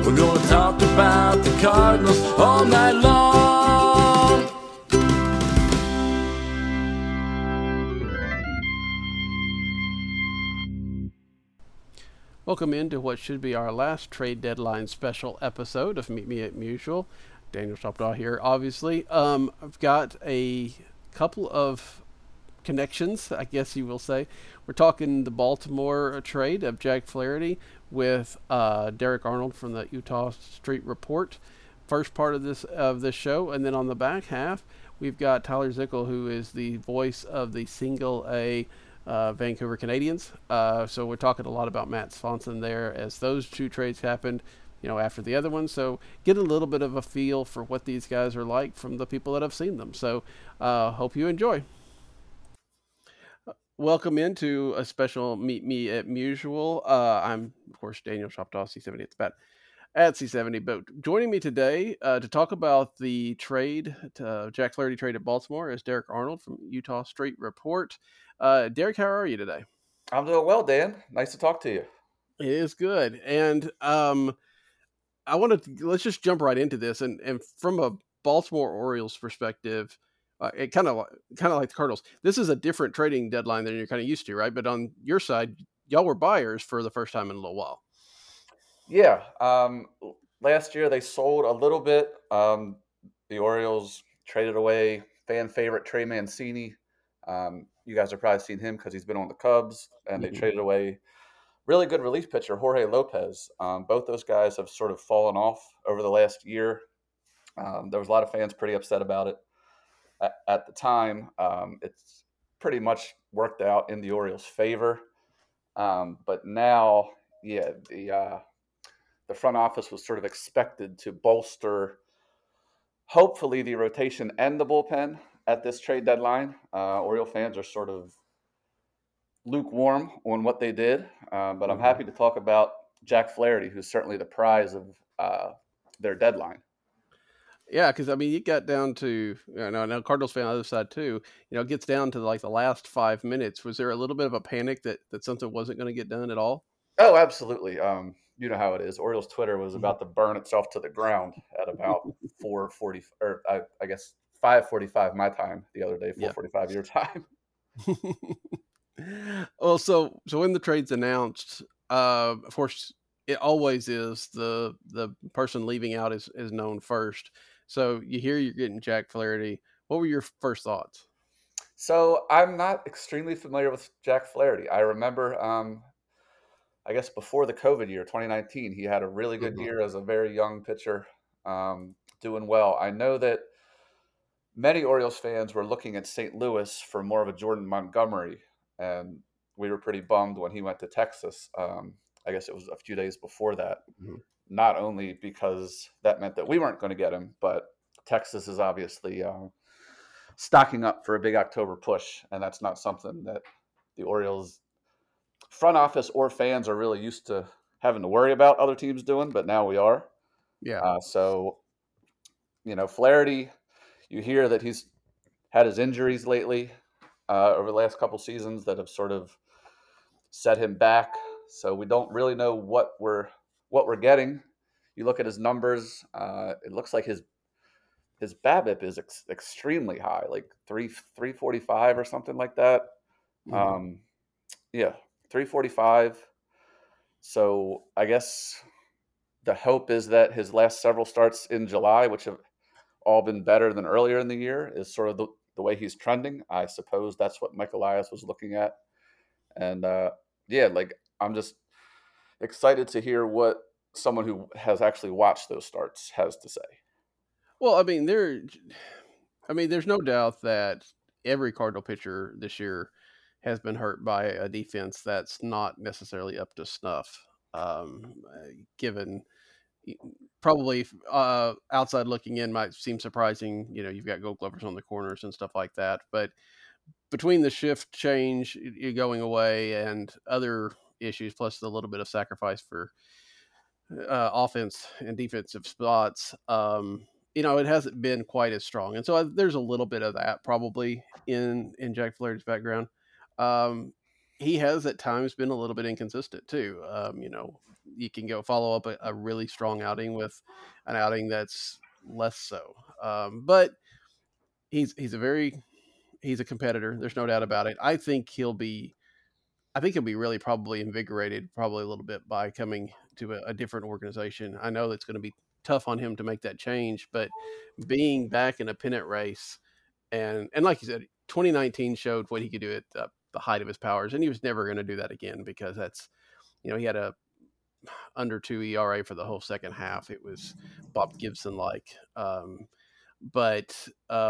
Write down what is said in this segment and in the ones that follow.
We're gonna talk about the Cardinals all night long. Welcome into what should be our last trade deadline special episode of Meet Me at Mutual. Daniel Shoptaw here, obviously. I've got a couple of connections, I guess you will say. We're talking the Baltimore trade of Jack Flaherty with Derek Arnold from the Eutaw Street Report. First part of this show, and then on the back half, we've got Tyler Zickel, who is the voice of the Single A Vancouver Canadians. So we're talking a lot about Matt Swanson there as those two trades happened, after the other one. So get a little bit of a feel for what these guys are like from the people that have seen them. So hope you enjoy. Welcome into a special Meet Me at Mutual. I'm, of course, Daniel Shoptaw, C70 at the bat at C70. But joining me today to talk about the trade, Jack Flaherty trade at Baltimore, is Derek Arnold from Eutaw Street Report. Derek, how are you today? I'm doing well, Dan. Nice to talk to you. It is good. And let's just jump right into this. And from a Baltimore Orioles perspective, it kind of like the Cardinals. This is a different trading deadline than you're kind of used to, right? But on your side, y'all were buyers for the first time in a little while. Yeah. Last year they sold a little bit. The Orioles traded away fan favorite Trey Mancini. You guys have probably seen him because he's been on the Cubs, and they traded away really good relief pitcher Jorge Lopez. Both those guys have sort of fallen off over the last year. There was a lot of fans pretty upset about it at the time. It's pretty much worked out in the Orioles' favor. But now, yeah, the front office was sort of expected to bolster, hopefully, the rotation and the bullpen at this trade deadline. Oriole fans are sort of lukewarm on what they did, but I'm happy to talk about Jack Flaherty, who's certainly the prize of their deadline. Yeah, because it got down to, I know Cardinals fan on the other side too. It gets down to like the last 5 minutes. Was there a little bit of a panic that something wasn't going to get done at all? Oh, absolutely. You know how it is. Orioles Twitter was about to burn itself to the ground at about 4:40, or I guess 5:45 my time the other day, 4:45 your time. Well, so when the trade's announced, of course, it always is the person leaving out is known first. So you hear you're getting Jack Flaherty. What were your first thoughts? So I'm not extremely familiar with Jack Flaherty. I remember, I guess before the COVID year, 2019, he had a really good year as a very young pitcher, doing well. I know that many Orioles fans were looking at St. Louis for more of a Jordan Montgomery, and we were pretty bummed when he went to Texas. I guess it was a few days before that. Not only because that meant that we weren't going to get him, but Texas is obviously stocking up for a big October push, and that's not something that the Orioles front office or fans are really used to having to worry about other teams doing, but now we are. Yeah. So, Flaherty, you hear that he's had his injuries lately over the last couple seasons that have sort of set him back. So we don't really know what we're getting. You look at his numbers; it looks like his BABIP is extremely high, like 345 or something like that. Yeah, 345. So I guess the hope is that his last several starts in July, which have all been better than earlier in the year, is sort of the way he's trending. I suppose that's what Mike Elias was looking at. And I'm just excited to hear what someone who has actually watched those starts has to say. Well, there's no doubt that every Cardinal pitcher this year has been hurt by a defense that's not necessarily up to snuff. Given probably outside looking in might seem surprising. You've got Gold Glovers on the corners and stuff like that, but between the shift change, you going away, and other issues, plus a little bit of sacrifice for offense and defensive spots, it hasn't been quite as strong. And so there's a little bit of that probably in Jack Flaherty's background. he has at times been a little bit inconsistent too. You can go follow up a really strong outing with an outing that's less so. But he's a very he's a competitor. There's no doubt about it. I think he'll be really probably invigorated, probably a little bit by coming to a different organization. I know it's going to be tough on him to make that change, but being back in a pennant race and like you said, 2019 showed what he could do at the height of his powers, and he was never going to do that again because that's he had a under 2 ERA for the whole second half. It was Bob Gibson like, but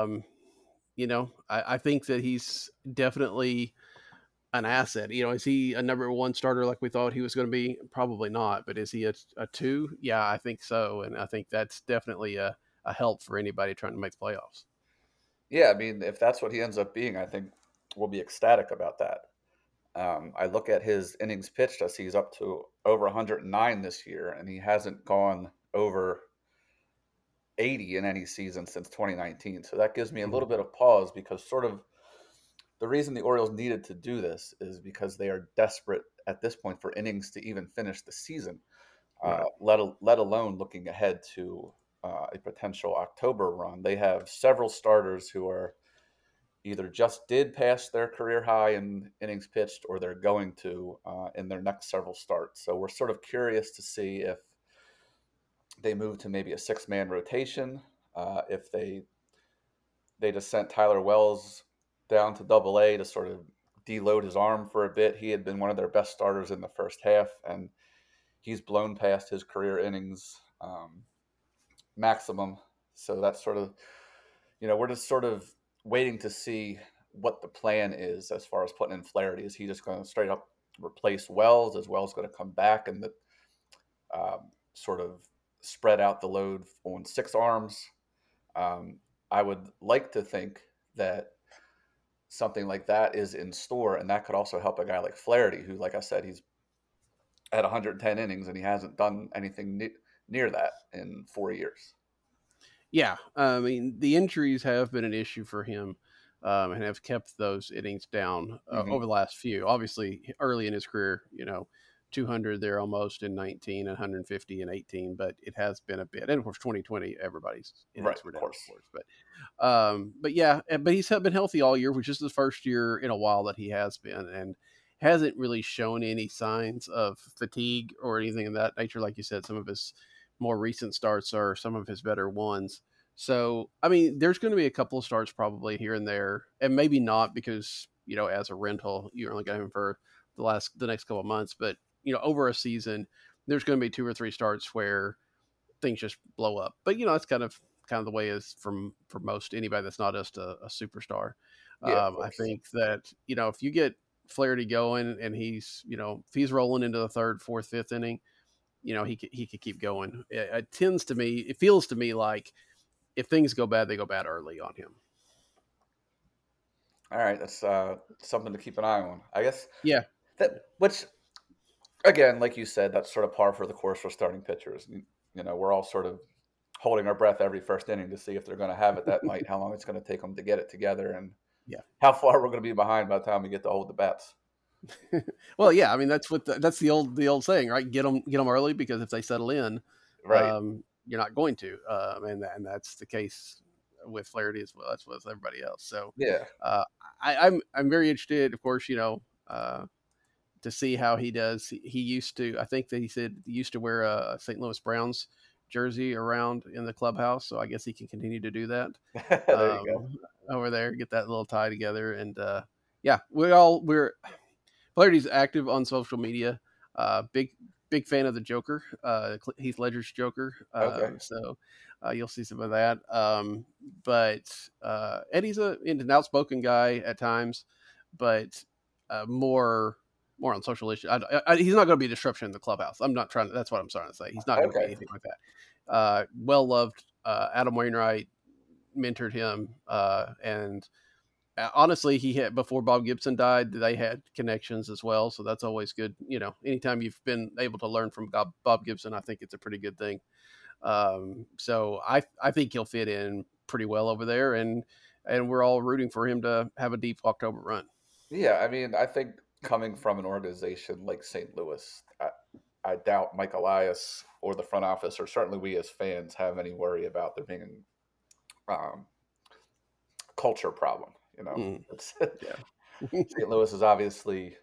I think that he's definitely an asset. Is he a number one starter like we thought he was going to be? Probably not. But is he a two? Yeah, I think so. And I think that's definitely a help for anybody trying to make the playoffs. Yeah, I mean, if that's what he ends up being, I think we'll be ecstatic about that. I look at his innings pitched. I see he's up to over 109 this year, and he hasn't gone over 80 in any season since 2019. So that gives me a little Mhm. bit of pause because sort of the reason the Orioles needed to do this is because they are desperate at this point for innings to even finish the season, Right. let alone looking ahead to a potential October run. They have several starters who are either just did pass their career high in innings pitched or they're going to in their next several starts. So we're sort of curious to see if they move to maybe a six-man rotation, if they just sent Tyler Wells down to Double A to sort of deload his arm for a bit. He had been one of their best starters in the first half, and he's blown past his career innings maximum. So that's sort of, we're just sort of waiting to see what the plan is as far as putting in Flaherty. Is he just going to straight up replace Wells? Is Wells going to come back and sort of spread out the load on six arms? I would like to think that something like that is in store, and that could also help a guy like Flaherty, who, like I said, he's at 110 innings and he hasn't done anything near that in 4 years. Yeah, I mean the injuries have been an issue for him, and have kept those innings down Hmm. over the last few. Obviously, early in his career, 200 there almost in 19, 150 in 18, but it has been a bit. And of course, 2020, everybody's Right, innings were of down, course. of course. But yeah, but he's been healthy all year, which is the first year in a while that he has been, and hasn't really shown any signs of fatigue or anything of that nature. Like you said, some of his more recent starts are some of his better ones. So, I mean, there's going to be a couple of starts probably here and there, and maybe not because as a rental, you only got him for the next couple of months. But over a season, there's going to be two or three starts where things just blow up. But that's kind of the way is for most anybody that's not just a superstar. Yeah, of I course. think that if you get Flaherty going and he's if he's rolling into the third, fourth, fifth inning, he could keep going. It feels to me like if things go bad, they go bad early on him. All right, that's something to keep an eye on. I guess Yeah, which again, like you said, that's sort of par for the course for starting pitchers. We're all sort of holding our breath every first inning to see if they're going to have it that night, how long it's going to take them to get it together, and yeah. how far we're going to be behind by the time we get to hold the bats. Well, yeah. I mean, that's the old saying, right? Get them early because if they settle in, Right. you're not going to, and that's the case with Flaherty as well. That's with everybody else. So, Yeah. uh, I'm very interested, of course, to see how he does. He used to, I think that he said he used to wear a St. Louis Browns jersey around in the clubhouse. So I guess he can continue to do that There you go. over there, get that little tie together. And yeah, we're Flaherty's active on social media. Big fan of the Joker, Heath Ledger's Joker. Okay. So you'll see some of that. But Eddie's an outspoken guy at times, but more on social issues. He's not going to be a disruption in the clubhouse. I'm not trying. That's what I'm trying to say. He's not going to be Okay. anything like that. Well loved. Adam Wainwright mentored him, and honestly, he had before Bob Gibson died. They had connections as well, so that's always good. Anytime you've been able to learn from Bob Gibson, I think it's a pretty good thing. So I think he'll fit in pretty well over there, and we're all rooting for him to have a deep October run. Yeah, I mean, I think coming from an organization like St. Louis, I doubt Mike Elias or the front office, or certainly we as fans, have any worry about there being um, culture problem. You know, Mm, it's, yeah. St. Louis is obviously,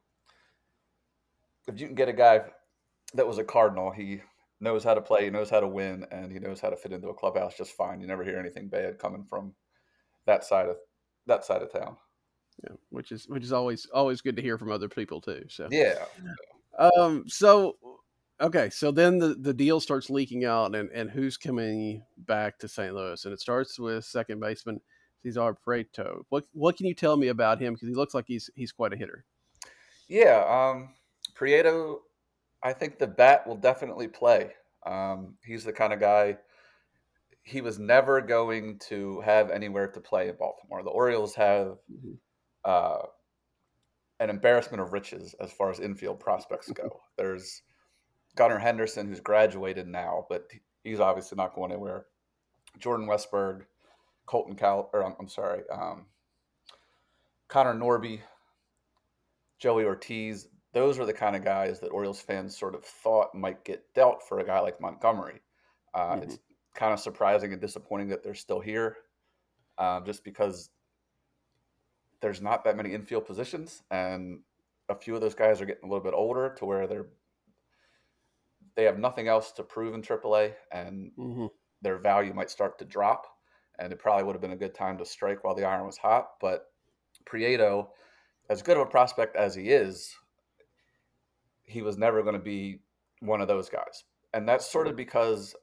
if you can get a guy that was a Cardinal, he knows how to play, he knows how to win, and he knows how to fit into a clubhouse just fine. You never hear anything bad coming from that side of town. Yeah, which is always good to hear from other people too. So, Yeah, so okay, so then the deal starts leaking out, and who's coming back to St. Louis, and it starts with second baseman Cesar Prieto. What can you tell me about him? Because he looks like he's quite a hitter. yeah. Prieto, I think the bat will definitely play. He's the kind of guy. He was never going to have anywhere to play in Baltimore. The Orioles have Mhm. uh, an embarrassment of riches as far as infield prospects go. There's Gunnar Henderson, who's graduated now, but he's obviously not going anywhere. Jordan Westberg, I'm sorry, Connor Norby, Joey Ortiz. Those are the kind of guys that Orioles fans sort of thought might get dealt for a guy like Montgomery. Mhm. It's kind of surprising and disappointing that they're still here, just because there's not that many infield positions, and a few of those guys are getting a little bit older to where they have nothing else to prove in AAA, and Mhm. their value might start to drop. And it probably would have been a good time to strike while the iron was hot. But Prieto, as good of a prospect as he is, he was never going to be one of those guys. And that's sort of because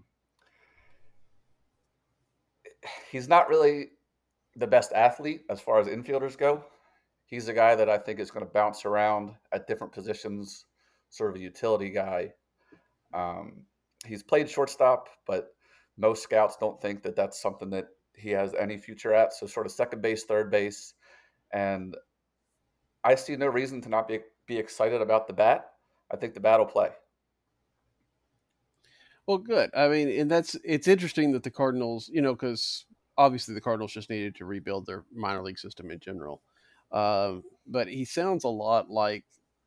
he's not really the best athlete as far as infielders go. He's a guy that I think is going to bounce around at different positions, sort of a utility guy. Um, he's played shortstop, but most scouts don't think that that's something that he has any future at. So, sort of second base, third base. And I see no reason to not be excited about the bat. I think the bat will play. Well, good. I mean, and it's interesting that the Cardinals, because obviously the Cardinals just needed to rebuild their minor league system in general. But he sounds a lot like,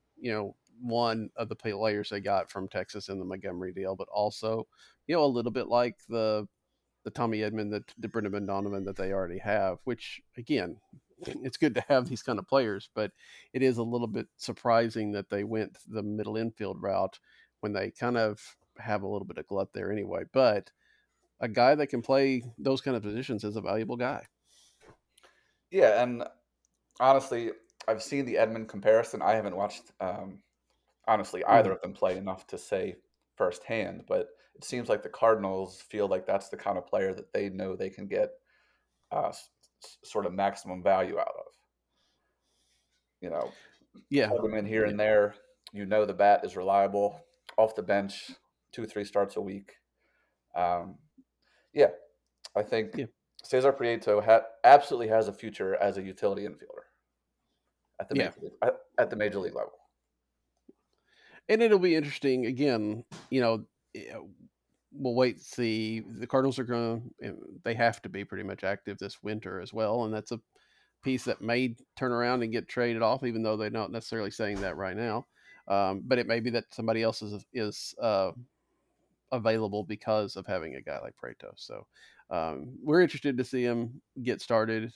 one of the players they got from Texas in the Montgomery deal, but also, a little bit like the Tommy Edman, the Brendan Donovan that they already have. Which again, it's good to have these kind of players, but it is a little bit surprising that they went the middle infield route when they kind of have a little bit of glut there anyway. But a guy that can play those kind of positions is a valuable guy. Yeah, and honestly, I've seen the Edmund comparison. I haven't watched, honestly, either Mhm. of them play enough to say firsthand, but it seems like the Cardinals feel like that's the kind of player that they know they can get sort of maximum value out of. You know, Yeah, plug him in here yeah, and there. You know, the bat is reliable off the bench, 2, 3 starts a week. Um, yeah, I think yeah, Cesar Prieto absolutely has a future as a utility infielder at the yeah. major league level. And it'll be interesting again. Eh, we'll wait to see. The Cardinals are going to. They have to be pretty much active this winter as well, and that's a piece that may turn around and get traded off, even though they're not necessarily saying that right now. But it may be that somebody else is available because of having a guy like Preto. So we're interested to see him get started.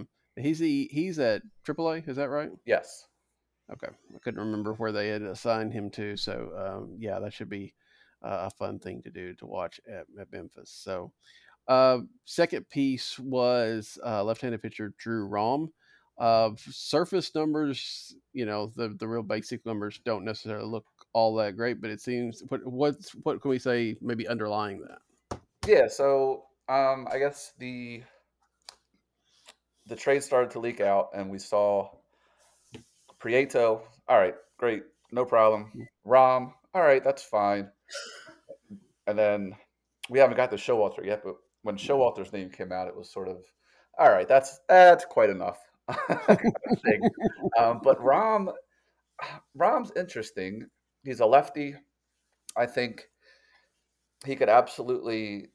He's at AAA. Is that right? Yes. Okay, I couldn't remember where they had assigned him to. So yeah, that should be a fun thing to do to watch at Memphis. So second piece was left-handed pitcher Drew Rom. Surface numbers, the real basic numbers don't necessarily look all that great, but it seems what can we say maybe underlying that? Yeah. So I guess the trade started to leak out, and we saw Prieto. All right, great, no problem. Rom. All right, that's fine. And then we haven't got to Showalter yet, but when Showalter's name came out, it was sort of all right. That's quite enough kind of thing. But Rom's interesting. He's a lefty. I think he could absolutely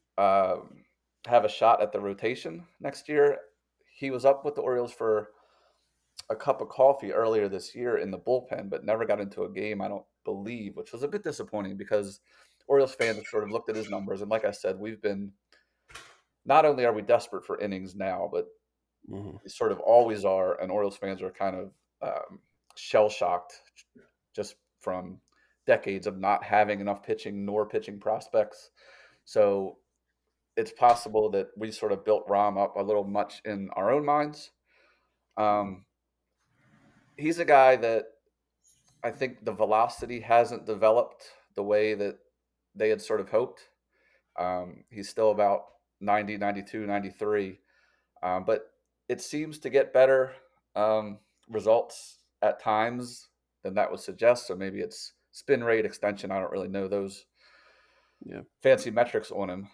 have a shot at the rotation next year. He was up with the Orioles for a cup of coffee earlier this year in the bullpen, but never got into a game, I don't believe, which was a bit disappointing because Orioles fans have sort of looked at his numbers. And like I said, we've been, not only are we desperate for innings now, but Hmm. we sort of always are. And Orioles fans are kind of shell shocked just from decades of not having enough pitching nor pitching prospects. So it's possible that we sort of built Rom up a little much in our own minds. Um, he's a guy that I think the velocity hasn't developed the way that they had sort of hoped. He's still about 90, 92, 93, but it seems to get better results at times than that would suggest. So maybe it's spin rate, extension. I don't really know those Yeah. fancy metrics on him.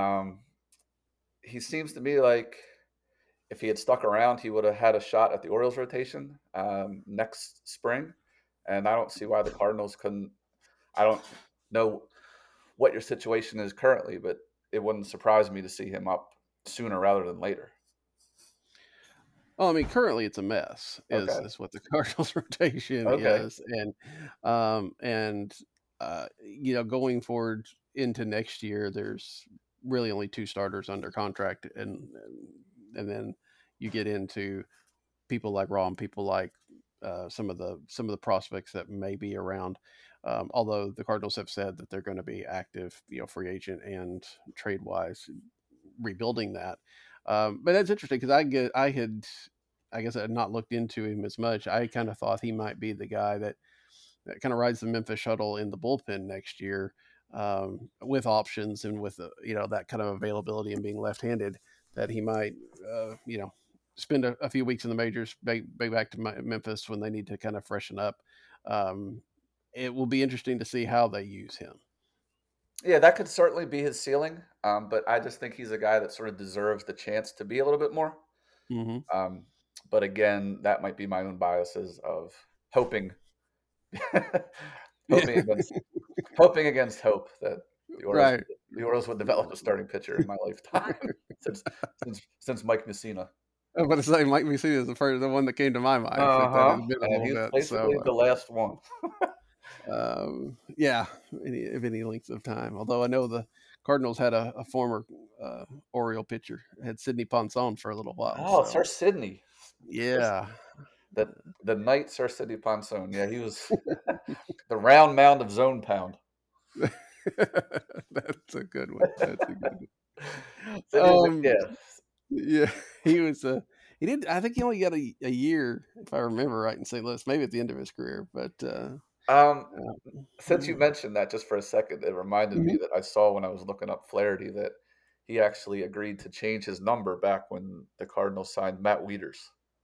He seems to me like if he had stuck around, he would have had a shot at the Orioles rotation next spring. And I don't see why the Cardinals couldn't. I don't know what your situation is currently, but it wouldn't surprise me to see him up sooner rather than later. Well, I mean, currently it's a mess. Okay. Is what the Cardinals rotation Okay. is, and going forward into next year, there's really only 2 starters under contract, and then you get into people like Rahm, people like some of the prospects that may be around. Although the Cardinals have said that they're going to be active, free agent and trade wise, rebuilding that. But that's interesting because I guess I had not looked into him as much. I kind of thought he might be the guy that kind of rides the Memphis shuttle in the bullpen next year, with options and with that kind of availability and being left-handed, that he might spend a few weeks in the majors, back to Memphis when they need to kind of freshen up. Um, it will be interesting to see how they use him. Yeah, that could certainly be his ceiling. But I just think he's a guy that sort of deserves the chance to be a little bit more. Mm-hmm. Um, but again, that might be my own biases of hoping, hoping against, hoping against hope that the Orioles, Right. the Orioles would develop a starting pitcher in my lifetime since Mike Messina. I'm about to say Mike Mussina is the one that came to my mind, but that has been a And little he's bit. basically So, the last one. yeah, any length of time. Although I know the Cardinals had a former Oriole pitcher, had Sidney Ponson for a little while. Oh, So, Sir Sidney. yeah. The the knight Sir Sidney Ponson. Yeah, he was the round mound of zone pound. That's a good one. That's a good Sidney was one. yeah. Yeah, he was he did. I think he only got a year, if I remember right, in St. Louis, maybe at the end of his career. But Um, since you yeah. mentioned that just for a second, it reminded me Mhm. that I saw when I was looking up Flaherty that he actually agreed to change his number back when the Cardinals signed Matt Wieters.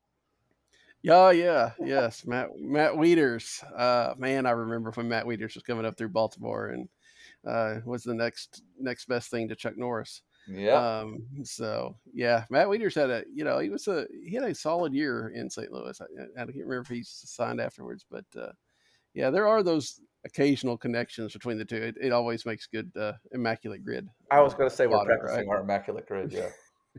Yeah, yes, Matt Wieters. Man, I remember when Matt Wieters was coming up through Baltimore and was the next best thing to Chuck Norris. Yep. So yeah, Matt Wieters had he had a solid year in St. Louis. I can't remember if he's signed afterwards, but yeah, there are those occasional connections between the two. It always makes good immaculate grid I was going to say we're fodder, right? practicing our immaculate grid. Yeah.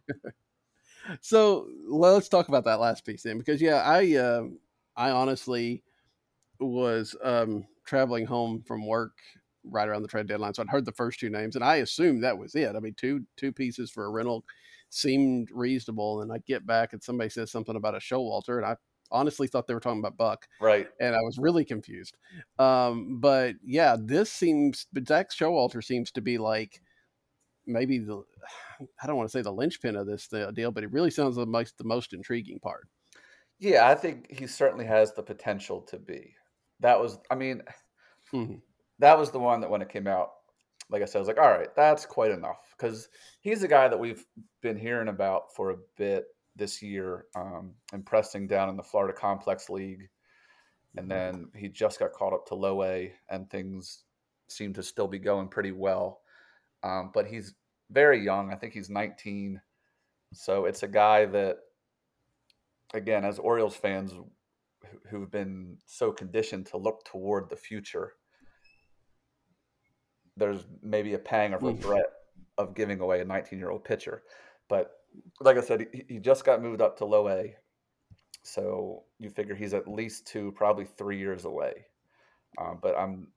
So let's talk about that last piece then, because yeah, I honestly was traveling home from work right around the trade deadline, so I'd heard the first 2 names, and I assumed that was it. I mean, two pieces for a rental seemed reasonable, and I get back and somebody says something about a Showalter, and I honestly thought they were talking about Buck, Right. and I was really confused. But yeah, but Zach Showalter seems to be like maybe I don't want to say the linchpin of this deal, but it really sounds the most intriguing part. Yeah, I think he certainly has the potential to be. That was, I mean, Mm-hmm. that was the one that when it came out, like I said, I was like, all right, that's quite enough. Because he's a guy that we've been hearing about for a bit this year, impressing down in the Florida Complex League. And then he just got called up to low A, and things seem to still be going pretty well. But he's very young. I think he's 19. So it's a guy that, again, as Orioles fans who've been so conditioned to look toward the future, there's maybe a pang of Mm-hmm. regret of giving away a 19-year-old pitcher. But like I said, he just got moved up to low A. So you figure he's at least 2, probably 3 years away. But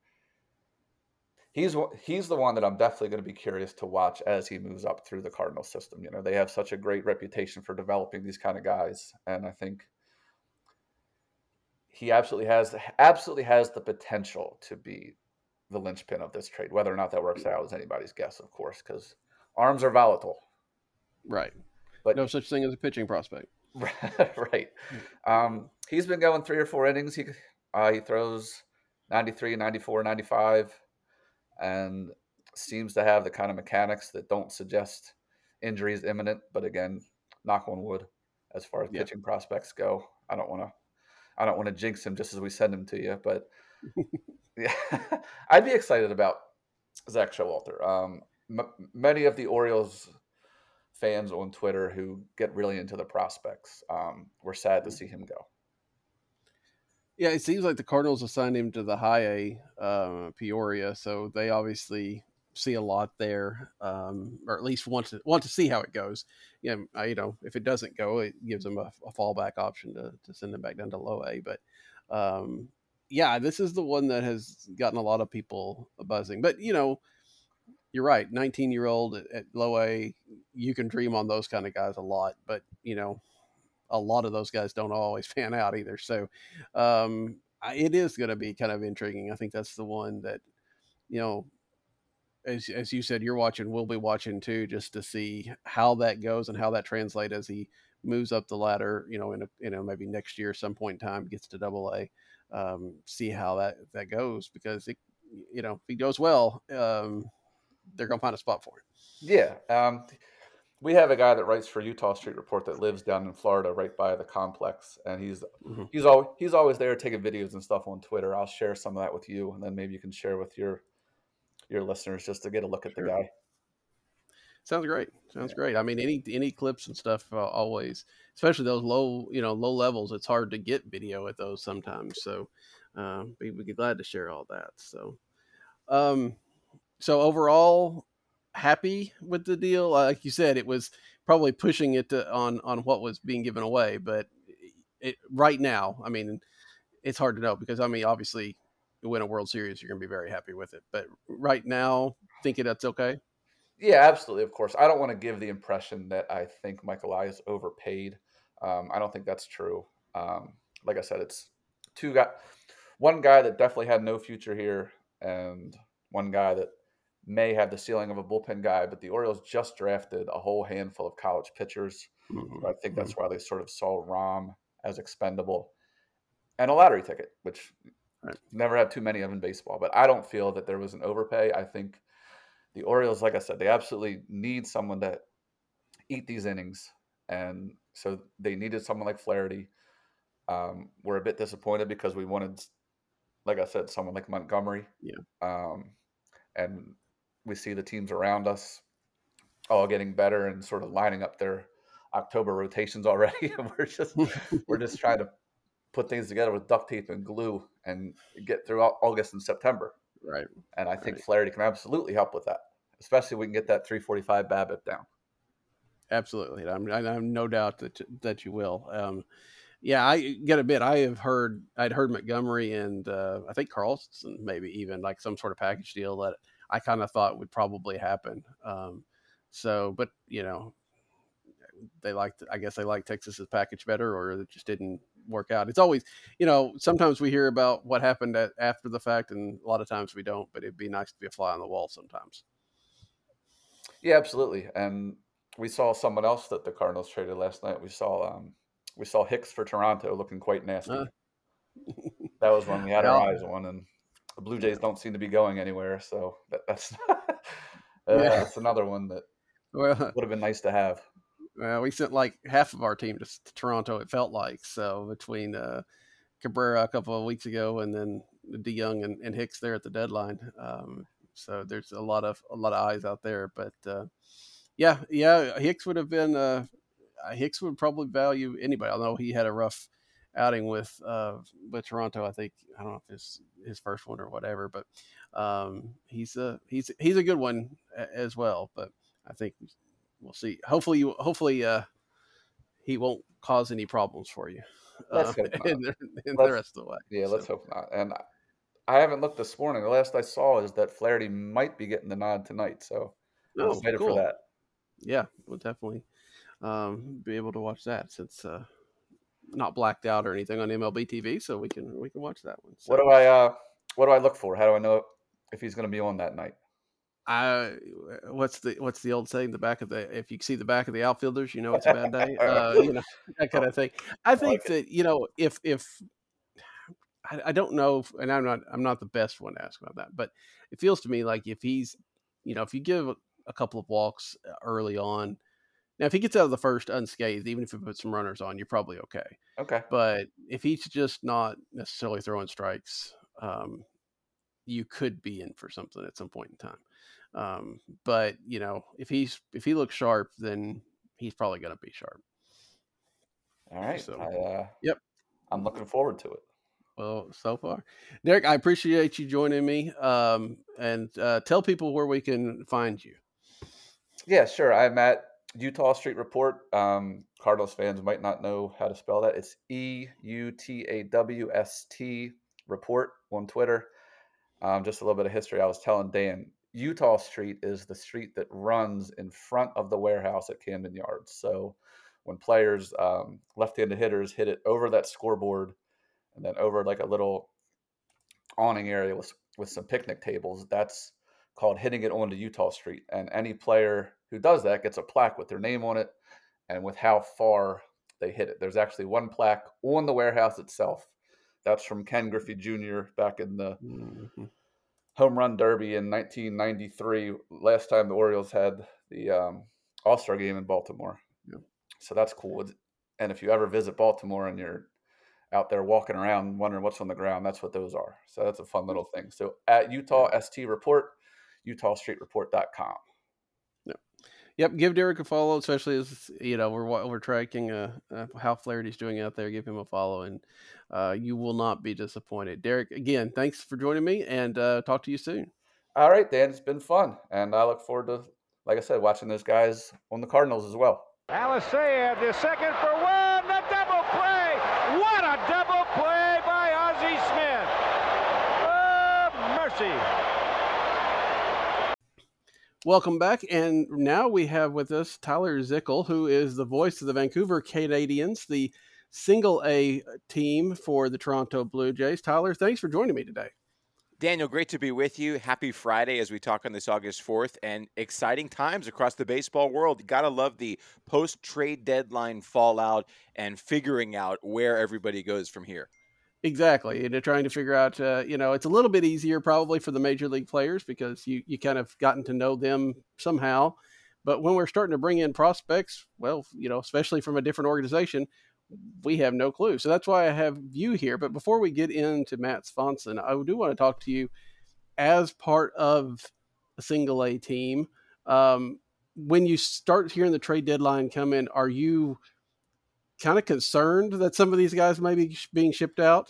he's the one that I'm definitely going to be curious to watch as he moves up through the Cardinal system. You know, they have such a great reputation for developing these kind of guys, and I think he absolutely has the potential to be the linchpin of this trade. Whether or not that works out is anybody's guess, of course, because arms are volatile. Right. But No such thing as a pitching prospect. right, he's been going 3 or 4 innings. He throws 93, 94, 95, and seems to have the kind of mechanics that don't suggest injuries imminent. But again, knock on wood, as far as Yeah. pitching prospects go, I don't want to jinx him just as we send him to you, but yeah, I'd be excited about Zach Showalter. Many of the Orioles fans on Twitter who get really into the prospects were sad to see him go. Yeah, it seems like the Cardinals assigned him to the high A Peoria, so they obviously see a lot there, or at least want to see how it goes. Yeah, if it doesn't go, it gives them a fallback option to send them back down to low A. But yeah, this is the one that has gotten a lot of people buzzing. But you're right, 19-year-old at low A, you can dream on those kind of guys a lot, but a lot of those guys don't always pan out either. So it is going to be kind of intriguing. I think that's the one that, as you said, you're watching, we'll be watching too, just to see how that goes and how that translates as he moves up the ladder, maybe next year, some point in time, gets to double A, see how that goes, because if he goes well, they're going to find a spot for him. Yeah. We have a guy that writes for Utah Street Report that lives down in Florida, right by the complex, and he's always there taking videos and stuff on Twitter. I'll share some of that with you, and then maybe you can share with your listeners just to get a look at the guy. Sounds great. Sounds great. I mean, any clips and stuff always, especially those low levels. It's hard to get video at those sometimes. So we'd be glad to share all that. So, so overall, happy with the deal. Like you said, it was probably pushing it on what was being given away, but right now, I mean, it's hard to know because obviously, you win a World Series, you're going to be very happy with it. But right now, thinking that's okay. Yeah, absolutely. Of course, I don't want to give the impression that I think Michael is overpaid. I don't think that's true. Like I said, it's one guy that definitely had no future here, and one guy that may have the ceiling of a bullpen guy. But the Orioles just drafted a whole handful of college pitchers. Mm-hmm. So I think that's why they sort of saw Rom as expendable, and a lottery ticket, which never had too many of in baseball. But I don't feel that there was an overpay. I think the Orioles, like I said, they absolutely need someone to eat these innings, and so they needed someone like Flaherty. We're a bit disappointed because we wanted, like I said, someone like Montgomery. Yeah. And we see the teams around us all getting better and sort of lining up their October rotations already. And we're just trying to put things together with duct tape and glue and get through August and September. Right. And I think Flaherty can absolutely help with that, especially if we can get that 345 BABIP down. Absolutely. I have no doubt that you will. Yeah, I get a bit. I'd heard Montgomery and I think Carlson, maybe even like some sort of package deal that I kind of thought would probably happen. But I guess they like Texas's package better, or it just didn't work out. It's always, sometimes we hear about what happened after the fact, and a lot of times we don't. But it'd be nice to be a fly on the wall sometimes. Yeah, absolutely. And we saw someone else that the Cardinals traded last night. We saw Hicks for Toronto, looking quite nasty. That was when we had our eyes on, and the Blue Jays don't seem to be going anywhere. So that's that's another one that would have been nice to have. Well, we sent like half of our team to Toronto, it felt like. So between Cabrera a couple of weeks ago and then DeYoung and Hicks there at the deadline. So there's a lot of eyes out there. But yeah, Hicks would have been Hicks would probably value anybody. Although he had a rough outing with Toronto. I think, I don't know if it's his first one or whatever, but he's a good one as well. But I think we'll see. Hopefully he won't cause any problems for you. Let's hope not. in the Let's rest of the way. Yeah, let's So, hope not. And I haven't looked this morning. The last I saw is that Flaherty might be getting the nod tonight, so I'm oh, excited for cool. that. Yeah, we'll definitely be able to watch that since not blacked out or anything on MLB TV, so we can watch that one. What So, do what do I look for? How do I know if he's going to be on that night? I what's the old saying? The back of the if you see the back of the outfielders, you know it's a bad day. You know that kind Oh, of thing. I I like think it. that if I don't know, and I'm not the best one to ask about that, but it feels to me like if he's if you give a couple of walks early on. Now, if he gets out of the first unscathed, even if he puts some runners on, you're probably okay. Okay. But if he's just not necessarily throwing strikes, you could be in for something at some point in time. But if he looks sharp, then he's probably going to be sharp. All right. So, yep. I'm looking forward to it. Well, so far, Derek, I appreciate you joining me. And tell people where we can find you. Yeah, sure. I'm at Utah Street Report. Cardinals fans might not know how to spell that. It's EUTAWST Report on Twitter. Just a little bit of history. I was telling Dan, Utah Street is the street that runs in front of the warehouse at Camden Yards. So when players, left-handed hitters, hit it over that scoreboard and then over like a little awning area with some picnic tables, that's called hitting it onto Utah Street. And any player who does that gets a plaque with their name on it and with how far they hit it. There's actually one plaque on the warehouse itself. That's from Ken Griffey Jr. back in the Mm-hmm. home run derby in 1993. Last time the Orioles had the All-Star game in Baltimore. Yeah. So that's cool. And if you ever visit Baltimore and you're out there walking around wondering what's on the ground, that's what those are. So that's a fun little thing. So at Utah ST Report, UtahStreetReport.com. Yep, give Derek a follow, especially as we're tracking how Flaherty's doing out there. Give him a follow, and you will not be disappointed. Derek, again, thanks for joining me, and talk to you soon. All right, Dan, it's been fun, and I look forward to, like I said, watching those guys on the Cardinals as well. Alisea, the second for one, the double play. What a double play by Ozzie Smith. Oh, mercy. Welcome back, and now we have with us Tyler Zickel, who is the voice of the Vancouver Canadians, the Single-A team for the Toronto Blue Jays. Tyler, thanks for joining me today. Daniel, great to be with you. Happy Friday as we talk on this August 4th, and exciting times across the baseball world. You gotta love the post-trade deadline fallout and figuring out where everybody goes from here. Exactly. And they're trying to figure out, it's a little bit easier probably for the major league players because you kind of gotten to know them somehow. But when we're starting to bring in prospects, well, especially from a different organization, we have no clue. So that's why I have you here. But before we get into Matt Swanson, I do want to talk to you as part of a Single-A team. When you start hearing the trade deadline come in, are you kind of concerned that some of these guys may be being shipped out?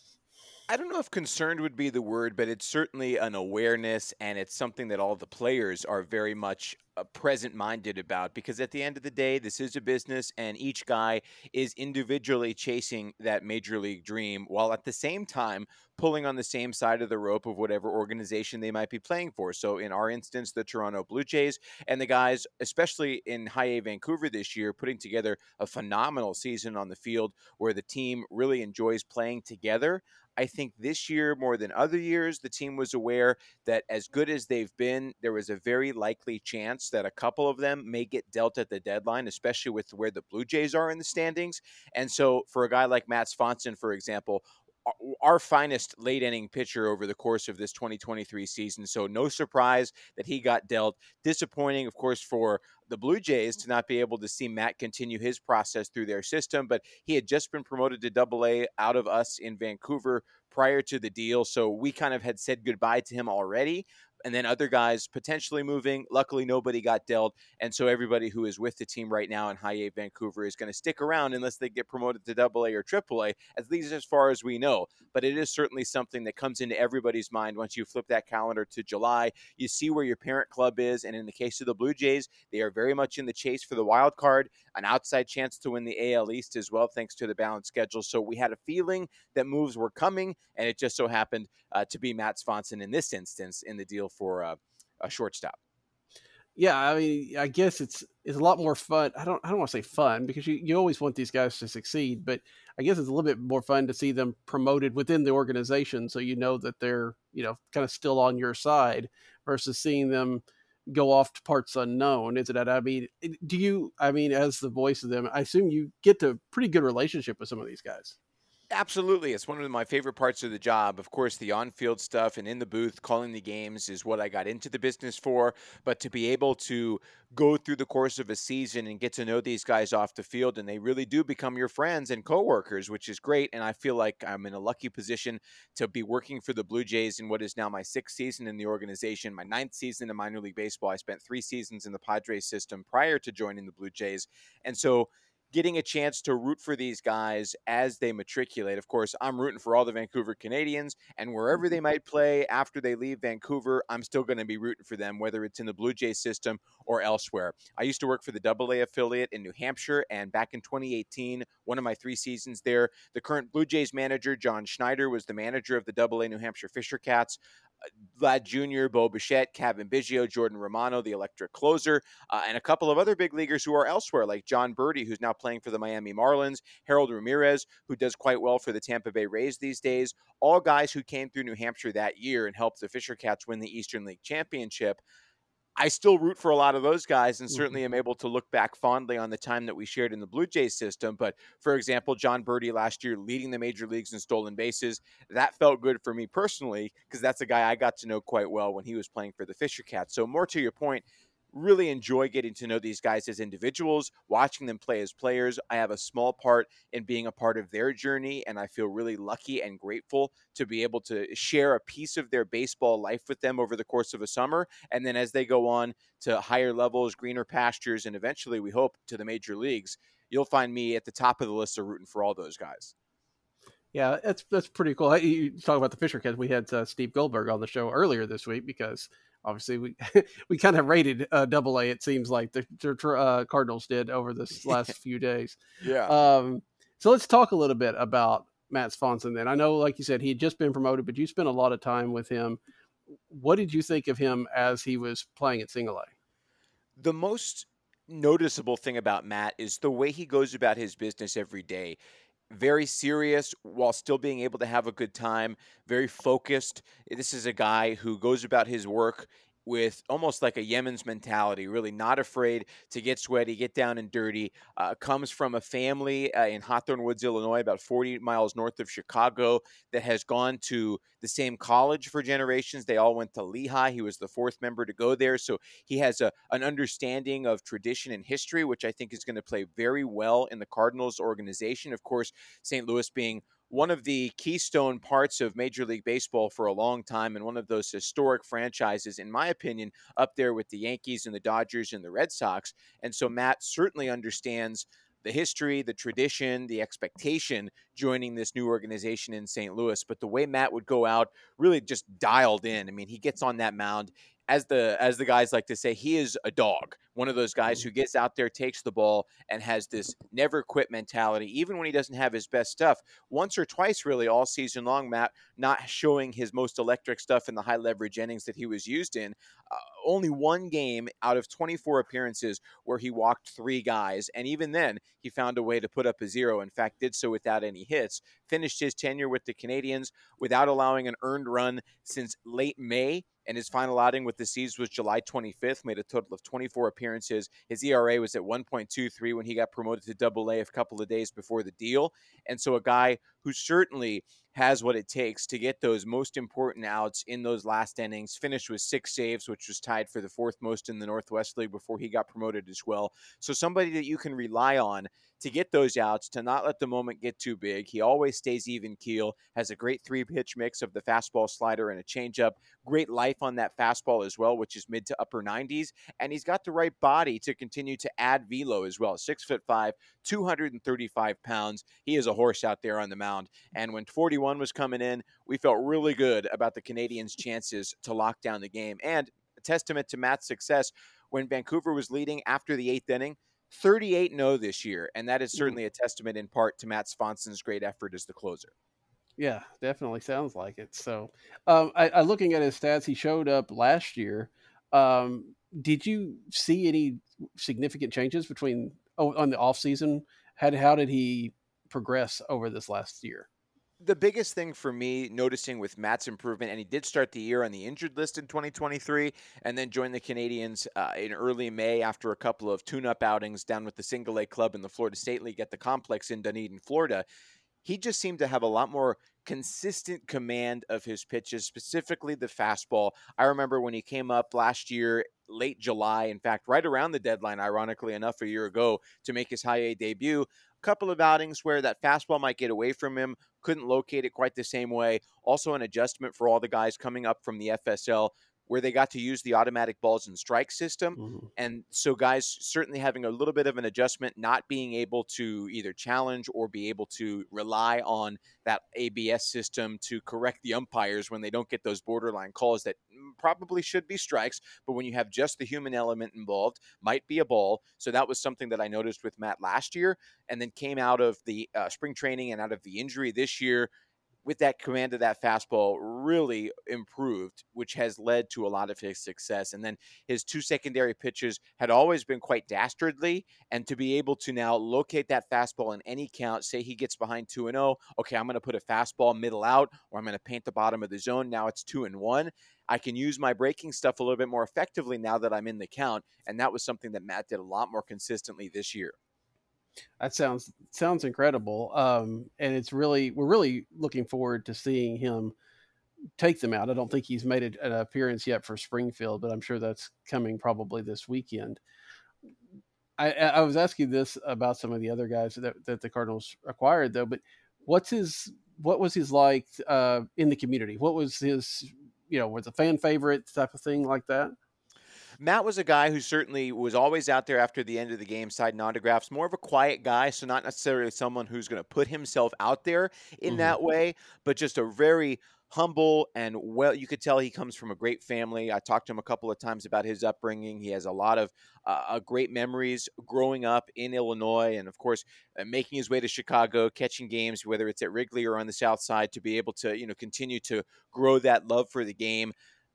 I don't know if concerned would be the word, but it's certainly an awareness, and it's something that all the players are very much present-minded about, because at the end of the day, this is a business, and each guy is individually chasing that major league dream, while at the same time pulling on the same side of the rope of whatever organization they might be playing for. So in our instance, the Toronto Blue Jays, and the guys, especially in High A Vancouver this year, putting together a phenomenal season on the field where the team really enjoys playing together. I think this year, more than other years, the team was aware that as good as they've been, there was a very likely chance that a couple of them may get dealt at the deadline, especially with where the Blue Jays are in the standings. And so for a guy like Matt Swanson, for example, our finest late inning pitcher over the course of this 2023 season. So no surprise that he got dealt. Disappointing, of course, for the Blue Jays to not be able to see Matt continue his process through their system, but he had just been promoted to Double-A out of us in Vancouver prior to the deal. So we kind of had said goodbye to him already. and then other guys potentially moving. Luckily, nobody got dealt. And so everybody who is with the team right now in High A Vancouver is going to stick around unless they get promoted to AA or AAA, at least as far as we know. But it is certainly something that comes into everybody's mind once you flip that calendar to July. You see where your parent club is. And in the case of the Blue Jays, they are very much in the chase for the wild card, an outside chance to win the AL East as well, thanks to the balanced schedule. So we had a feeling that moves were coming, and it just so happened to be Matt Swanson in this instance in the deal for a shortstop. Yeah, I mean, I guess it's a lot more fun. I don't want to say fun because you always want these guys to succeed, but I guess it's a little bit more fun to see them promoted within the organization, so you know that they're kind of still on your side versus seeing them go off to parts unknown. Is it that? I mean, as the voice of them, I assume you get a pretty good relationship with some of these guys. Absolutely. It's one of my favorite parts of the job. Of course, the on-field stuff and in the booth calling the games is what I got into the business for. But to be able to go through the course of a season and get to know these guys off the field, and they really do become your friends and coworkers, which is great. And I feel like I'm in a lucky position to be working for the Blue Jays in what is now my 6th season in the organization, my 9th season in minor league baseball. I spent 3 seasons in the Padres system prior to joining the Blue Jays. And so getting a chance to root for these guys as they matriculate. Of course, I'm rooting for all the Vancouver Canadians, and wherever they might play after they leave Vancouver, I'm still going to be rooting for them, whether it's in the Blue Jays system or elsewhere. I used to work for the AA affiliate in New Hampshire, and back in 2018, one of my 3 seasons there, the current Blue Jays manager, John Schneider, was the manager of the AA New Hampshire Fisher Cats. Vlad Jr., Bo Bichette, Kevin Biggio, Jordan Romano, the electric closer, and a couple of other big leaguers who are elsewhere, like John Birdie, who's now playing for the Miami Marlins, Harold Ramirez, who does quite well for the Tampa Bay Rays these days, all guys who came through New Hampshire that year and helped the Fisher Cats win the Eastern League Championship. I still root for a lot of those guys and certainly am able to look back fondly on the time that we shared in the Blue Jays system. But for example, John Birdie last year leading the major leagues in stolen bases, that felt good for me personally because that's a guy I got to know quite well when he was playing for the Fisher Cats. So more to your point, really enjoy getting to know these guys as individuals, watching them play as players. I have a small part in being a part of their journey, and I feel really lucky and grateful to be able to share a piece of their baseball life with them over the course of a summer. And then as they go on to higher levels, greener pastures, and eventually, we hope, to the major leagues, you'll find me at the top of the list of rooting for all those guys. Yeah, that's pretty cool. You talk about the Fisher Cats. We had Steve Goldberg on the show earlier this week because obviously we we kind of rated AA. It seems like the Cardinals did over this last few days. Yeah. So let's talk a little bit about Matt Swanson. Then I know, like you said, he had just been promoted, but you spent a lot of time with him. What did you think of him as he was playing at Single A? The most noticeable thing about Matt is the way he goes about his business every day. Very serious while still being able to have a good time, very focused. This is a guy who goes about his work with almost like a Yemen's mentality, really not afraid to get sweaty, get down and dirty. Comes from a family in Hawthorne Woods, Illinois, about 40 miles north of Chicago, that has gone to the same college for generations. They all went to Lehigh. He was the 4th member to go there. So he has an understanding of tradition and history, which I think is going to play very well in the Cardinals organization. Of course, St. Louis being one of the keystone parts of Major League Baseball for a long time and one of those historic franchises, in my opinion, up there with the Yankees and the Dodgers and the Red Sox. And so Matt certainly understands the history, the tradition, the expectation joining this new organization in St. Louis. But the way Matt would go out, really just dialed in. I mean, he gets on that mound. As the guys like to say, he is a dog, one of those guys who gets out there, takes the ball, and has this never quit mentality, even when he doesn't have his best stuff. Once or twice, really, all season long, Matt not showing his most electric stuff in the high leverage innings that he was used in. Only one game out of 24 appearances where he walked 3 guys, and even then, he found a way to put up a 0. In fact, did so without any hits. Finished his tenure with the Canadians without allowing an earned run since late May. And his final outing with the Seas was July 25th, made a total of 24 appearances. His ERA was at 1.23 when he got promoted to AA a couple of days before the deal. And so a guy who certainly has what it takes to get those most important outs in those last innings. Finished with 6 saves, which was tied for the 4th most in the Northwest League before he got promoted as well. So somebody that you can rely on to get those outs, to not let the moment get too big. He always stays even keel, has a great 3-pitch mix of the fastball, slider, and a changeup. Great life on that fastball as well, which is mid to upper 90s. And he's got the right body to continue to add velo as well. 6'5", 235 pounds. He is a horse out there on the mound. And when 41 was coming in, we felt really good about the Canadians' chances to lock down the game. And a testament to Matt's success, when Vancouver was leading after the 8th inning, 38-0 this year, and that is certainly a testament in part to Matt Svenson's great effort as the closer. Yeah, definitely sounds like it. So, I looking at his stats, he showed up last year. Did you see any significant changes between on the off season? How did he progress over this last year? The biggest thing for me noticing with Matt's improvement, and he did start the year on the injured list in 2023 and then joined the Canadians in early May after a couple of tune-up outings down with the Single A club in the Florida State League at the complex in Dunedin, Florida. He just seemed to have a lot more consistent command of his pitches, specifically the fastball. I remember when he came up last year, late July, in fact, right around the deadline, ironically enough, a year ago, to make his high A debut. A couple of outings where that fastball might get away from him, couldn't locate it quite the same way. Also an adjustment for all the guys coming up from the FSL, where they got to use the automatic balls and strike system. Mm-hmm. And so guys certainly having a little bit of an adjustment, not being able to either challenge or be able to rely on that ABS system to correct the umpires when they don't get those borderline calls that probably should be strikes, but when you have just the human element involved, might be a ball. So that was something that I noticed with Matt last year, and then came out of the spring training and out of the injury this year with that command of that fastball really improved, which has led to a lot of his success. And then his 2 secondary pitches had always been quite dastardly. And to be able to now locate that fastball in any count, say he gets behind 2-0, okay, I'm going to put a fastball middle out, or I'm going to paint the bottom of the zone. Now it's 2-1. I can use my breaking stuff a little bit more effectively now that I'm in the count. And that was something that Matt did a lot more consistently this year. That sounds incredible, and we're really looking forward to seeing him take them out. I don't think he's made an appearance yet for Springfield, but I'm sure that's coming probably this weekend. I was asking this about some of the other guys that the Cardinals acquired, though. But what was his like in the community? What was his, was a fan favorite type of thing like that? Matt was a guy who certainly was always out there after the end of the game signing autographs, more of a quiet guy, so not necessarily someone who's going to put himself out there in that way, but just a very humble and you could tell he comes from a great family. I talked to him a couple of times about his upbringing. He has a lot of great memories growing up in Illinois, and of course, making his way to Chicago, catching games, whether it's at Wrigley or on the South Side, to be able to, continue to grow that love for the game.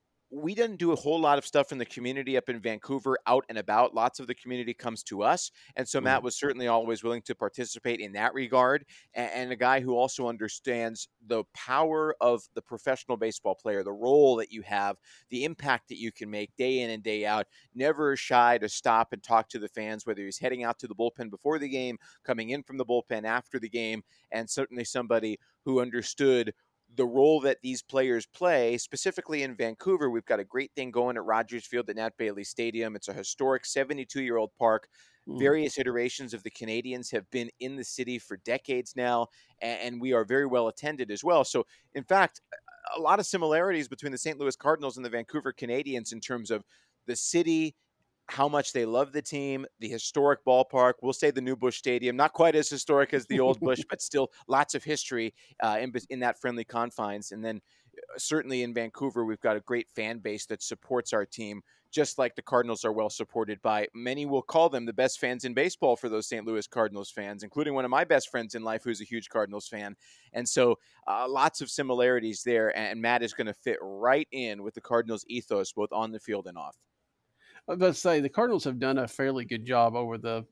We didn't do a whole lot of stuff in the community up in Vancouver, out and about. Lots of the community comes to us. And so Matt was certainly always willing to participate in that regard. And a guy who also understands the power of the professional baseball player, the role that you have, the impact that you can make day in and day out. Never shy to stop and talk to the fans, whether he's heading out to the bullpen before the game, coming in from the bullpen after the game. And certainly somebody who understood the role that these players play, specifically in Vancouver. We've got a great thing going at Rogers Field at Nat Bailey Stadium. It's a historic 72-year-old park. Various iterations of the Canadians have been in the city for decades now, and we are very well attended as well. So, in fact, a lot of similarities between the St. Louis Cardinals and the Vancouver Canadians in terms of the city, how much they love the team, the historic ballpark. We'll say the new Busch Stadium, not quite as historic as the old Busch, but still lots of history in that friendly confines. And then certainly in Vancouver, we've got a great fan base that supports our team, just like the Cardinals are well supported by. Many will call them the best fans in baseball for those St. Louis Cardinals fans, including one of my best friends in life who's a huge Cardinals fan. And so lots of similarities there. And Matt is going to fit right in with the Cardinals ethos, both on the field and off. I was about to say, the Cardinals have done a fairly good job over the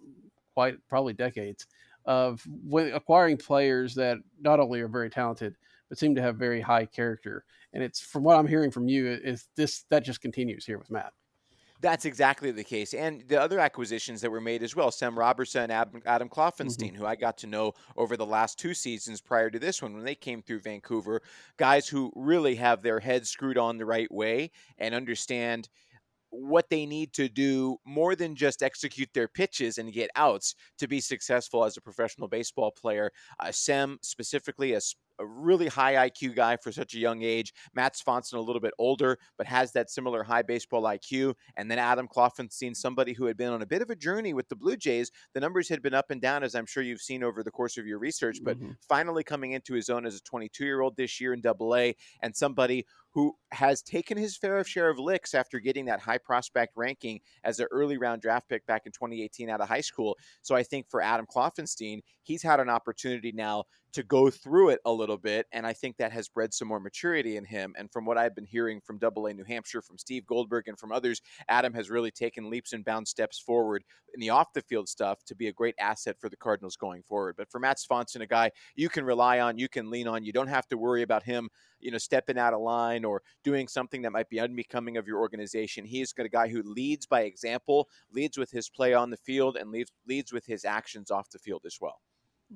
probably decades of acquiring players that not only are very talented, but seem to have very high character. And it's, from what I'm hearing from you, that just continues here with Matt. That's exactly the case. And the other acquisitions that were made as well, Sam Robertson and Adam Hmm. Kloffenstein, who I got to know over the last 2 seasons prior to this one when they came through Vancouver, guys who really have their heads screwed on the right way and understand what they need to do more than just execute their pitches and get outs to be successful as a professional baseball player. Sem, specifically, a really high IQ guy for such a young age. Matt Swanson, a little bit older, but has that similar high baseball IQ. And then Adam Kloffenstein, somebody who had been on a bit of a journey with the Blue Jays. The numbers had been up and down, as I'm sure you've seen over the course of your research, but Hmm. finally coming into his own as a 22-year-old this year in Double-A, and somebody who has taken his fair share of licks after getting that high prospect ranking as an early round draft pick back in 2018 out of high school. So I think for Adam Kloffenstein, he's had an opportunity now to go through it a little bit, and I think that has bred some more maturity in him. And from what I've been hearing from Double-A New Hampshire, from Steve Goldberg, and from others, Adam has really taken leaps and bounds steps forward in the off the field stuff to be a great asset for the Cardinals going forward. But for Matt Swanson, a guy you can rely on, you can lean on, you don't have to worry about him stepping out of line or doing something that might be unbecoming of your organization. He's a guy who leads by example, leads with his play on the field, and leads with his actions off the field as well.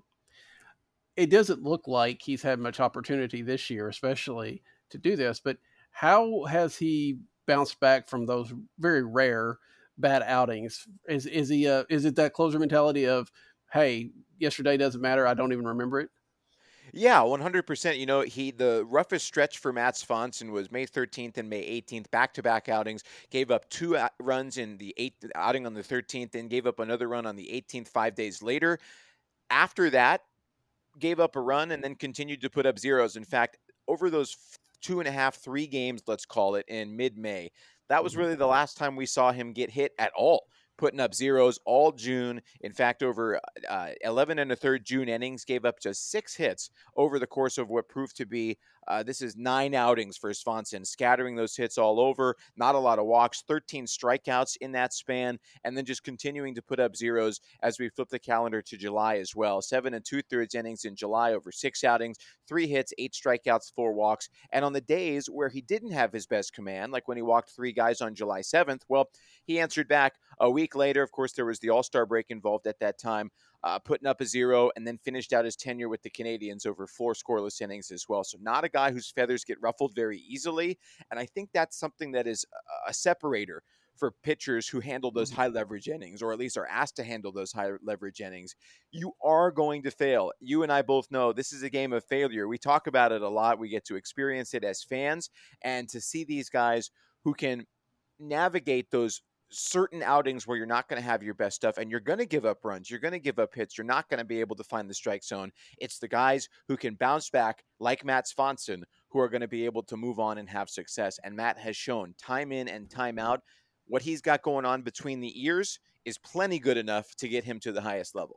It doesn't look like he's had much opportunity this year, especially to do this. But how has he bounced back from those very rare bad outings? Is he is it that closer mentality of, hey, yesterday doesn't matter, I don't even remember it? Yeah, 100%. The roughest stretch for Matt Swanson was May 13th and May 18th, back-to-back outings. Gave up two runs in the outing on the 13th, and gave up another run on the 18th 5 days later. After that, gave up a run and then continued to put up zeros. In fact, over those 2.5, 3 games, let's call it, in mid-May, that was Mhm. really the last time we saw him get hit at all, putting up zeros all June. In fact, over 11 and a third June innings, gave up just 6 hits over the course of what proved to be this is 9 outings for Swanson, scattering those hits all over. Not a lot of walks, 13 strikeouts in that span, and then just continuing to put up zeros as we flip the calendar to July as well. 7 2/3 innings in July over 6 outings, 3 hits, 8 strikeouts, 4 walks. And on the days where he didn't have his best command, like when he walked 3 guys on July 7th, well, he answered back a week later. Of course, there was the All-Star break involved at that time, putting up a zero, and then finished out his tenure with the Canadians over 4 scoreless innings as well. So not a guy whose feathers get ruffled very easily. And I think that's something that is a separator for pitchers who handle those Mhm. high leverage innings, or at least are asked to handle those high leverage innings. You are going to fail. You and I both know this is a game of failure. We talk about it a lot. We get to experience it as fans, and to see these guys who can navigate those certain outings where you're not going to have your best stuff and you're going to give up runs, you're going to give up hits, you're not going to be able to find the strike zone. It's the guys who can bounce back, like Matt Swanson, who are going to be able to move on and have success. And Matt has shown time in and time out what he's got going on between the ears is plenty good enough to get him to the highest level.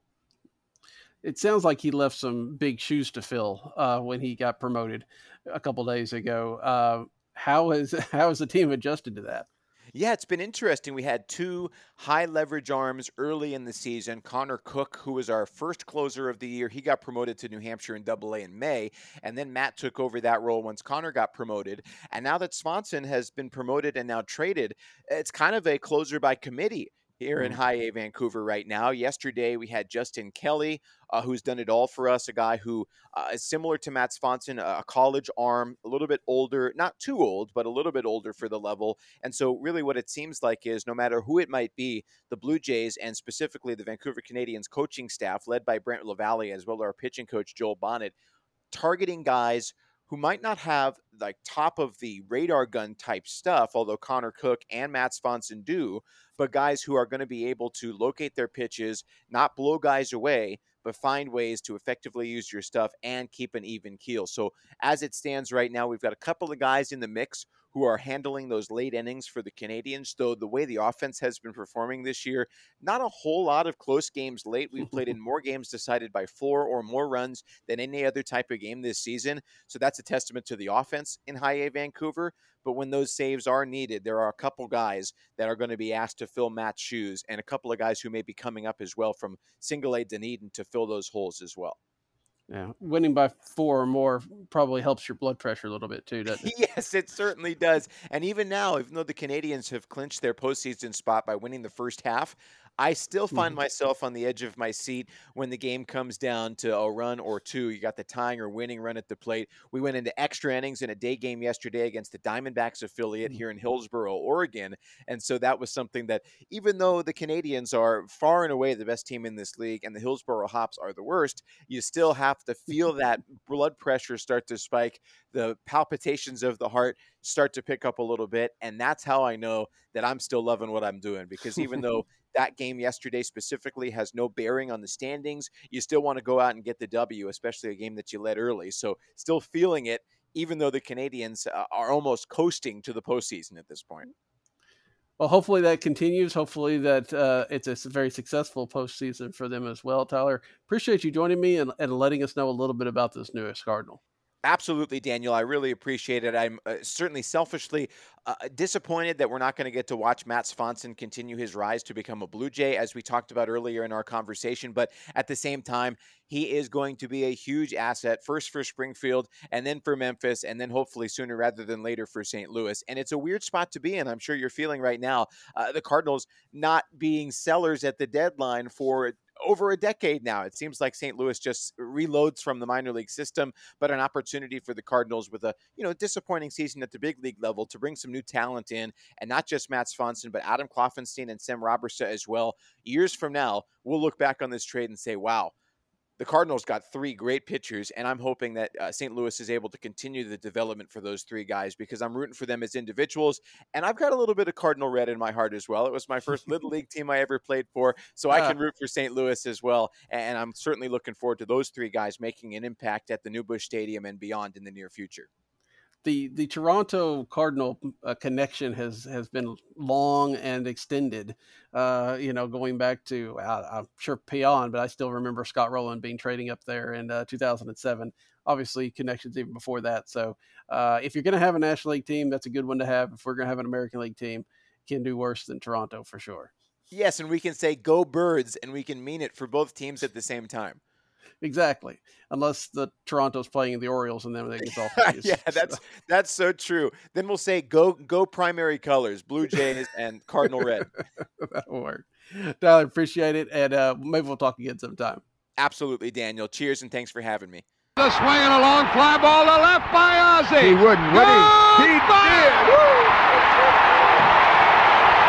It sounds like he left some big shoes to fill when he got promoted a couple days ago. How has how has the team adjusted to that? Yeah, it's been interesting. We had 2 high leverage arms early in the season. Connor Cook, who was our first closer of the year, he got promoted to New Hampshire in Double-A in May, and then Matt took over that role once Connor got promoted. And now that Swanson has been promoted and now traded, it's kind of a closer by committee here in Mhm. High A Vancouver right now. Yesterday, we had Justin Kelly, who's done it all for us, a guy who is similar to Matt Swanson, a college arm, a little bit older, not too old, but a little bit older for the level. And so, really, what it seems like is no matter who it might be, the Blue Jays and specifically the Vancouver Canadians coaching staff, led by Brent Lavalle, as well as our pitching coach, Joel Bonnet, targeting guys who might not have like top of the radar gun type stuff, although Connor Cook and Matt Swanson do, but guys who are going to be able to locate their pitches, not blow guys away, but find ways to effectively use your stuff and keep an even keel. So as it stands right now, we've got a couple of guys in the mix who are handling those late innings for the Canadians, though the way the offense has been performing this year, not a whole lot of close games late. We've played in more games decided by 4 or more runs than any other type of game this season. So that's a testament to the offense in High A Vancouver. But when those saves are needed, there are a couple guys that are going to be asked to fill Matt's shoes, and a couple of guys who may be coming up as well from Single A Dunedin to fill those holes as well. Yeah, winning by 4 or more probably helps your blood pressure a little bit too, doesn't it? Yes, it certainly does. And even now, even though the Canadians have clinched their postseason spot by winning the first half, I still find myself on the edge of my seat when the game comes down to a run or two. You got the tying or winning run at the plate. We went into extra innings in a day game yesterday against the Diamondbacks affiliate here in Hillsboro, Oregon. And so that was something that, even though the Canadians are far and away the best team in this league and the Hillsboro Hops are the worst, you still have to feel that blood pressure start to spike, the palpitations of the heart start to pick up a little bit. And that's how I know that I'm still loving what I'm doing, because even though that game yesterday specifically has no bearing on the standings, you still want to go out and get the W, especially a game that you led early. So still feeling it, even though the Canadians are almost coasting to the postseason at this point. Well, hopefully that continues. Hopefully that it's a very successful postseason for them as well. Tyler, appreciate you joining me and letting us know a little bit about this newest Cardinal. Absolutely, Daniel. I really appreciate it. I'm certainly selfishly disappointed that we're not going to get to watch Matt Swanson continue his rise to become a Blue Jay, as we talked about earlier in our conversation. But at the same time, he is going to be a huge asset, first for Springfield and then for Memphis, and then hopefully sooner rather than later for St. Louis. And it's a weird spot to be in. I'm sure you're feeling right now, the Cardinals not being sellers at the deadline for over a decade now. It seems like St. Louis just reloads from the minor league system, but an opportunity for the Cardinals with a, disappointing season at the big league level to bring some new talent in, and not just Matt Swanson, but Adam Kloffenstein and Sam Robertson as well. Years from now, we'll look back on this trade and say, wow, the Cardinals got 3 great pitchers, and I'm hoping that St. Louis is able to continue the development for those 3 guys, because I'm rooting for them as individuals, and I've got a little bit of Cardinal red in my heart as well. It was my first Little League team I ever played for, so I can root for St. Louis as well, and I'm certainly looking forward to those 3 guys making an impact at the New Busch Stadium and beyond in the near future. The Toronto Cardinal connection has been long and extended, going back to, I'm sure Peon, but I still remember Scott Rowland being trading up there in 2007. Obviously, connections even before that. So if you're going to have a National League team, that's a good one to have. If we're going to have an American League team, can do worse than Toronto for sure. Yes, and we can say go Birds, and we can mean it for both teams at the same time. Exactly. Unless the Toronto's playing the Orioles, and then they get all yeah, that's so true. Then we'll say go primary colors, Blue Jays and Cardinal Red. That'll work. Tyler, appreciate it, and maybe we'll talk again sometime. Absolutely, Daniel. Cheers, and thanks for having me. The swing and a long fly ball to left by Ozzie. He wouldn't, would he? He did. Woo!